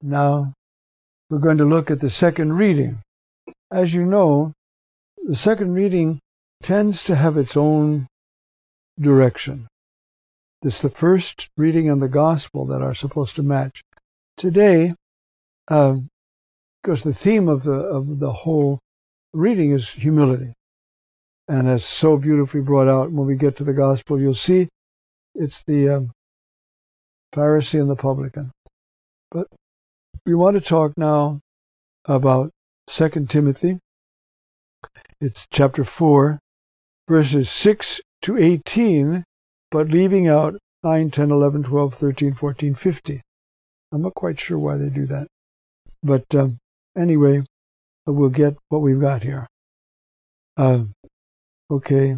Now, we're going to look at the second reading. As you know, the second reading tends to have its own direction. It's the first reading and the gospel that are supposed to match. Today, because the theme of the whole reading is humility, and it's so beautifully brought out. When we get to the gospel, you'll see it's the Pharisee and the publican. But we want to talk now about 2 Timothy. It's chapter 4, verses 6 to 18, but leaving out 9, 10, 11, 12, 13, 14, 15. I'm not quite sure why they do that. But anyway, we'll get what we've got here. Okay.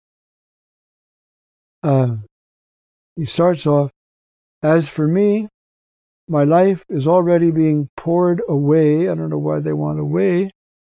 He starts off, "As for me, my life is already being poured away." I don't know why they want away.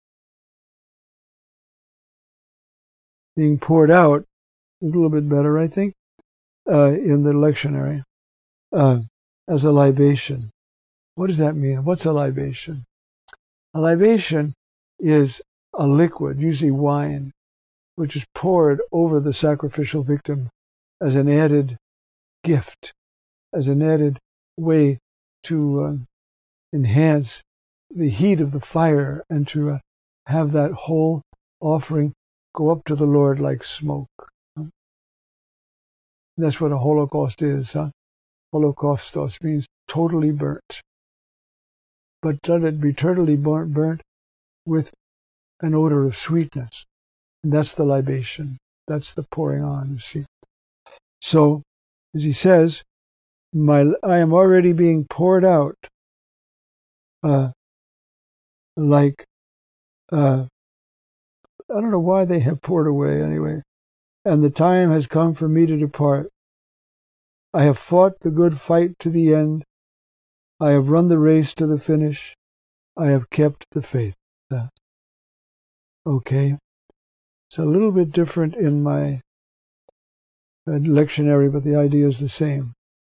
Being poured out is a little bit better, I think, in the lectionary, as a libation. What does that mean? What's a libation? A libation is a liquid, usually wine, which is poured over the sacrificial victim as an added gift, as an added way to enhance the heat of the fire and to have that whole offering go up to the Lord like smoke. That's what a Holocaust is. Holocaustos means totally burnt. But let it be totally burnt with an odor of sweetness. And that's the libation. That's the pouring on, you see. So, as he says, I am already being poured out I don't know why they have poured away anyway. "And the time has come for me to depart. I have fought the good fight to the end. I have run the race to the finish. I have kept the faith." Okay. It's a little bit different in my lectionary, but the idea is the same.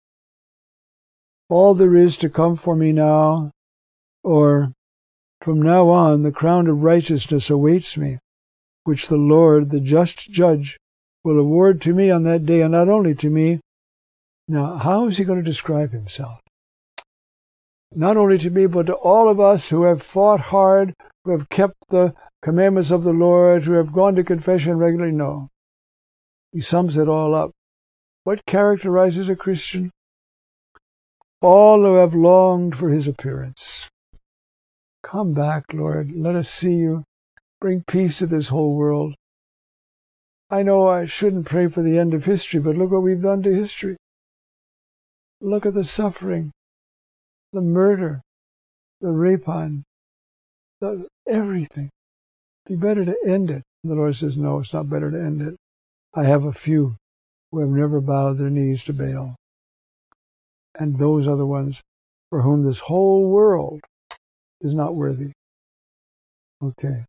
"All there is to come for me now, or from now on, the crown of righteousness awaits me, which the Lord, the just judge, will award to me on that day, and not only to me." Now, how is he going to describe himself? Not only to me, but to all of us who have fought hard, who have kept the commandments of the Lord, who have gone to confession regularly? No. He sums it all up. What characterizes a Christian? All who have longed for his appearance. Come back, Lord. Let us see you. Bring peace to this whole world. I know I shouldn't pray for the end of history, but look what we've done to history. Look at the suffering, the murder, the rapine, everything. It'd be better to end it. And the Lord says, no, it's not better to end it. I have a few who have never bowed their knees to Baal. And those are the ones for whom this whole world is not worthy. Okay.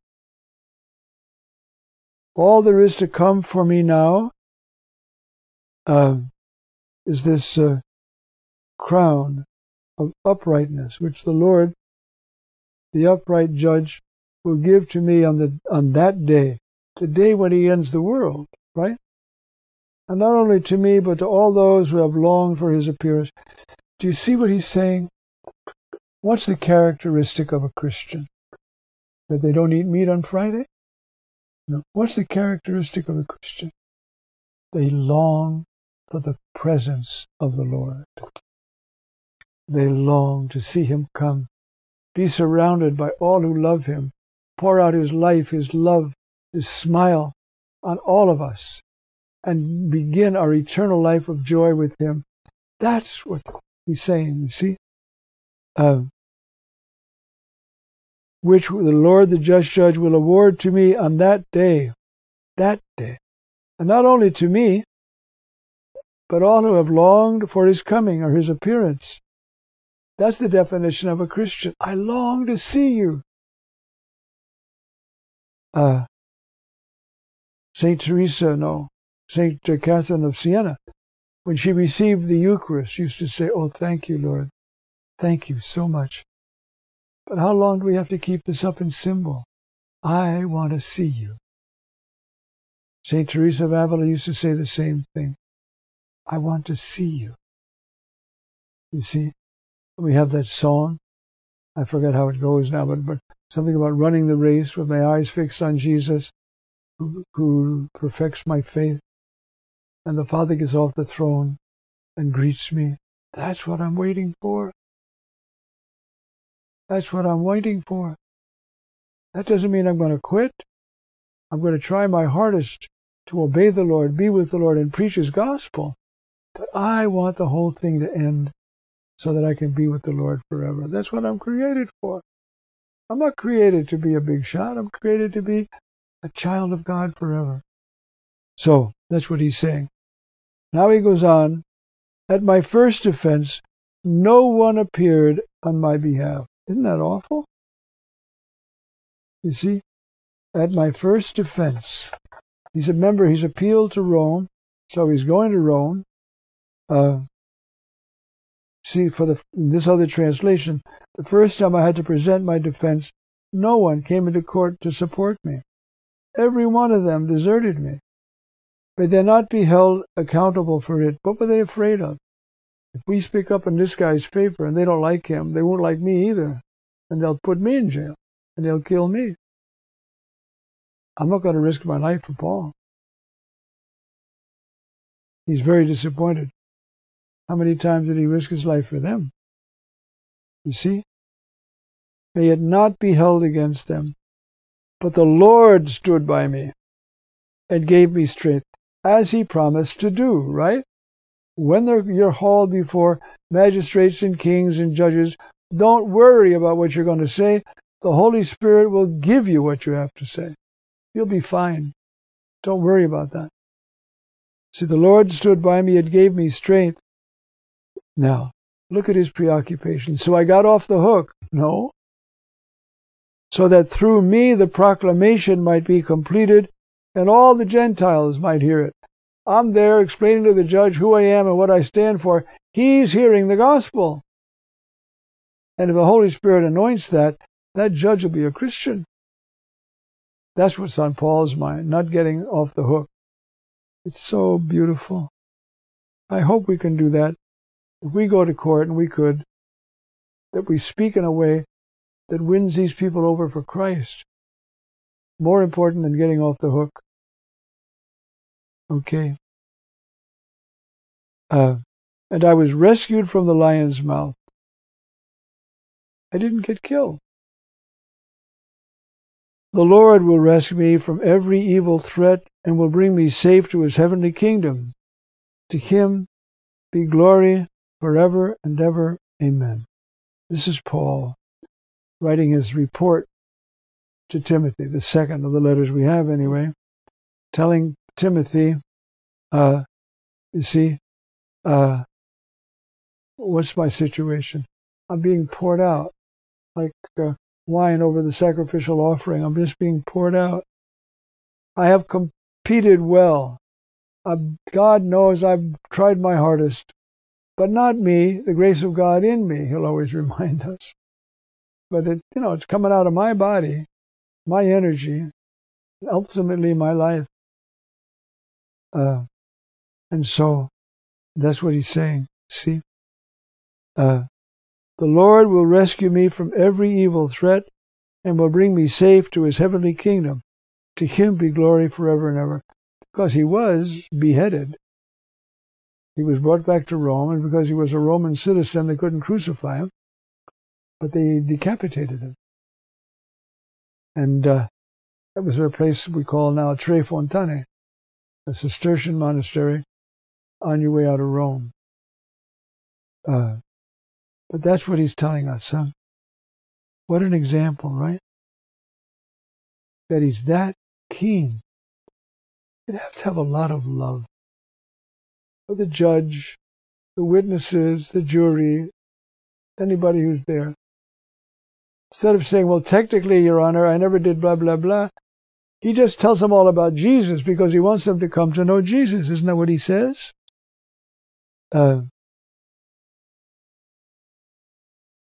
All there is to come for me now is this crown of uprightness, which the Lord, the upright judge, will give to me on that day, the day when he ends the world, right? And not only to me, but to all those who have longed for his appearance. Do you see what he's saying? What's the characteristic of a Christian? That they don't eat meat on Friday? No. What's the characteristic of a Christian? They long for the presence of the Lord. They long to see him come, be surrounded by all who love him, pour out his life, his love, his smile on all of us, and begin our eternal life of joy with him. That's what he's saying, you see? Which the Lord, the just judge, will award to me on that day. That day. And not only to me, but all who have longed for his coming or his appearance. That's the definition of a Christian. I long to see you. Saint Catherine of Siena, when she received the Eucharist, used to say, "Oh, thank you, Lord. Thank you so much. But how long do we have to keep this up in symbol? I want to see you. St. Teresa of Avila used to say the same thing. I want to see you. You see, we have that song. I forget how it goes now, but something about running the race with my eyes fixed on Jesus, who perfects my faith. And the Father gets off the throne and greets me. That's what I'm waiting for. That's what I'm waiting for. That doesn't mean I'm going to quit. I'm going to try my hardest to obey the Lord, be with the Lord, and preach His gospel. But I want the whole thing to end so that I can be with the Lord forever. That's what I'm created for. I'm not created to be a big shot. I'm created to be a child of God forever. So, that's what he's saying. Now he goes on, at my first defense, no one appeared on my behalf. Isn't that awful? You see, at my first defense, he's appealed to Rome, so he's going to Rome. See, for this other translation, the first time I had to present my defense, no one came into court to support me. Every one of them deserted me. May they not be held accountable for it. What were they afraid of? If we speak up in this guy's favor and they don't like him, they won't like me either. And they'll put me in jail. And they'll kill me. I'm not going to risk my life for Paul. He's very disappointed. How many times did he risk his life for them? You see? May it not be held against them. But the Lord stood by me and gave me strength, as He promised to do, right? When you're hauled before magistrates and kings and judges, don't worry about what you're going to say. The Holy Spirit will give you what you have to say. You'll be fine. Don't worry about that. See, the Lord stood by me and gave me strength. Now, look at his preoccupation. So I got off the hook. No. So that through me the proclamation might be completed and all the Gentiles might hear it. I'm there explaining to the judge who I am and what I stand for. He's hearing the gospel. And if the Holy Spirit anoints that judge will be a Christian. That's what's on Paul's mind, not getting off the hook. It's so beautiful. I hope we can do that. If we go to court, and we could, that we speak in a way that wins these people over for Christ. More important than getting off the hook. Okay. And I was rescued from the lion's mouth. I didn't get killed. The Lord will rescue me from every evil threat and will bring me safe to His heavenly kingdom. To Him be glory forever and ever. Amen. This is Paul writing his report to Timothy, the second of the letters we have anyway, telling Timothy, you see, what's my situation? I'm being poured out like wine over the sacrificial offering. I'm just being poured out. I have competed well. God knows I've tried my hardest, but not me, the grace of God in me, He'll always remind us. But it's coming out of my body, my energy, ultimately my life. And so that's what he's saying. See? The Lord will rescue me from every evil threat and will bring me safe to His heavenly kingdom. To Him be glory forever and ever. Because He was beheaded. He was brought back to Rome, and because he was a Roman citizen, they couldn't crucify him, but they decapitated him. And that was a place we call now Tre Fontane, a Cistercian monastery on your way out of Rome. But that's what he's telling us, huh? What an example, right? That he's that keen. You'd have to have a lot of love for the judge, the witnesses, the jury, anybody who's there. Instead of saying, well, technically, Your Honor, I never did blah, blah, blah, he just tells them all about Jesus because he wants them to come to know Jesus. Isn't that what he says?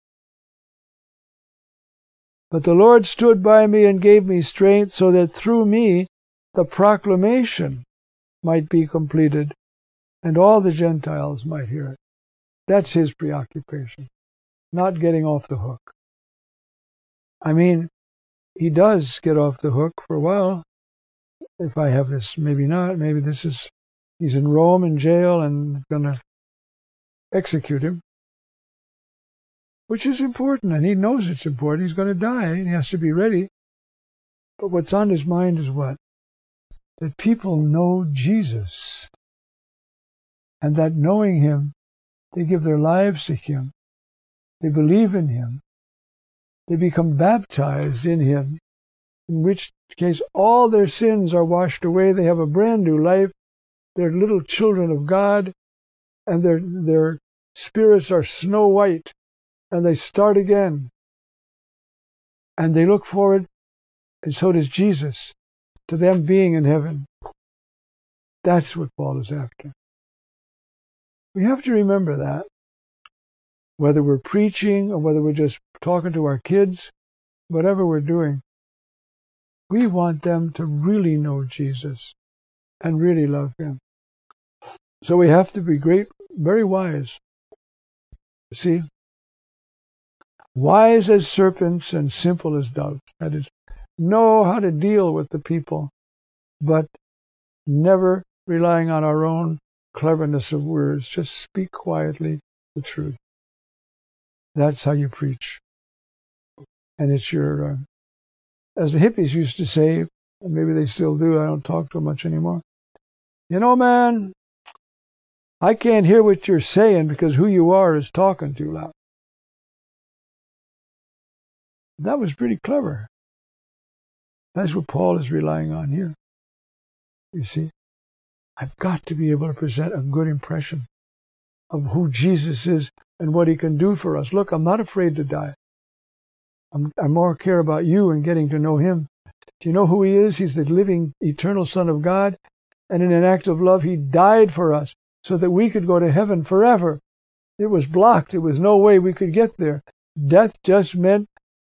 But the Lord stood by me and gave me strength, so that through me the proclamation might be completed, and all the Gentiles might hear it. That's his preoccupation, not getting off the hook. I mean, he does get off the hook for a while. If I have this, maybe not. Maybe he's in Rome in jail and going to execute him, which is important, and he knows it's important. He's going to die, and he has to be ready. But what's on his mind is what? That people know Jesus, and that knowing him, they give their lives to him. They believe in him. They become baptized in him, in which case all their sins are washed away. They have a brand new life. They're little children of God, and their spirits are snow white, and they start again. And they look forward, and so does Jesus, to them being in heaven. That's what Paul is after. We have to remember that, whether we're preaching or whether we're just talking to our kids, whatever we're doing, we want them to really know Jesus and really love him. So we have to be very wise. See, wise as serpents and simple as doves. That is, know how to deal with the people, but never relying on our own cleverness of words. Just speak quietly the truth. That's how you preach. And it's your, as the hippies used to say, and maybe they still do, I don't talk to them much anymore. You know, man, I can't hear what you're saying because who you are is talking too loud. That was pretty clever. That's what Paul is relying on here. You see, I've got to be able to present a good impression of who Jesus is and what he can do for us. Look, I'm not afraid to die. I more care about you and getting to know him. Do you know who he is? He's the living, eternal Son of God. And in an act of love, he died for us so that we could go to heaven forever. It was blocked. There was no way we could get there. Death just meant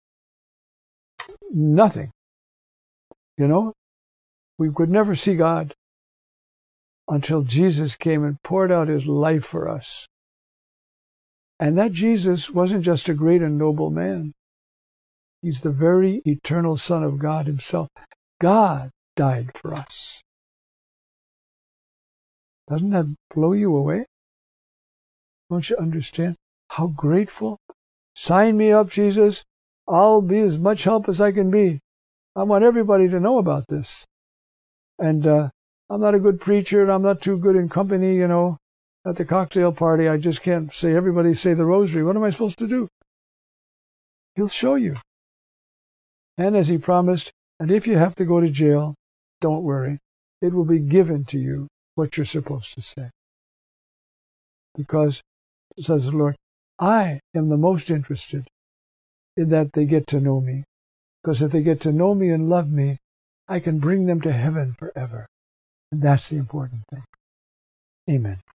nothing. You know, we could never see God until Jesus came and poured out his life for us. And that Jesus wasn't just a great and noble man. He's the very eternal Son of God himself. God died for us. Doesn't that blow you away? Don't you understand how grateful? Sign me up, Jesus. I'll be as much help as I can be. I want everybody to know about this. And I'm not a good preacher, and I'm not too good in company, you know. At the cocktail party, I just can't say, everybody say the rosary. What am I supposed to do? He'll show you. And as he promised, and if you have to go to jail, don't worry. It will be given to you what you're supposed to say. Because, says the Lord, I am the most interested in that they get to know me. Because if they get to know me and love me, I can bring them to heaven forever. And that's the important thing. Amen.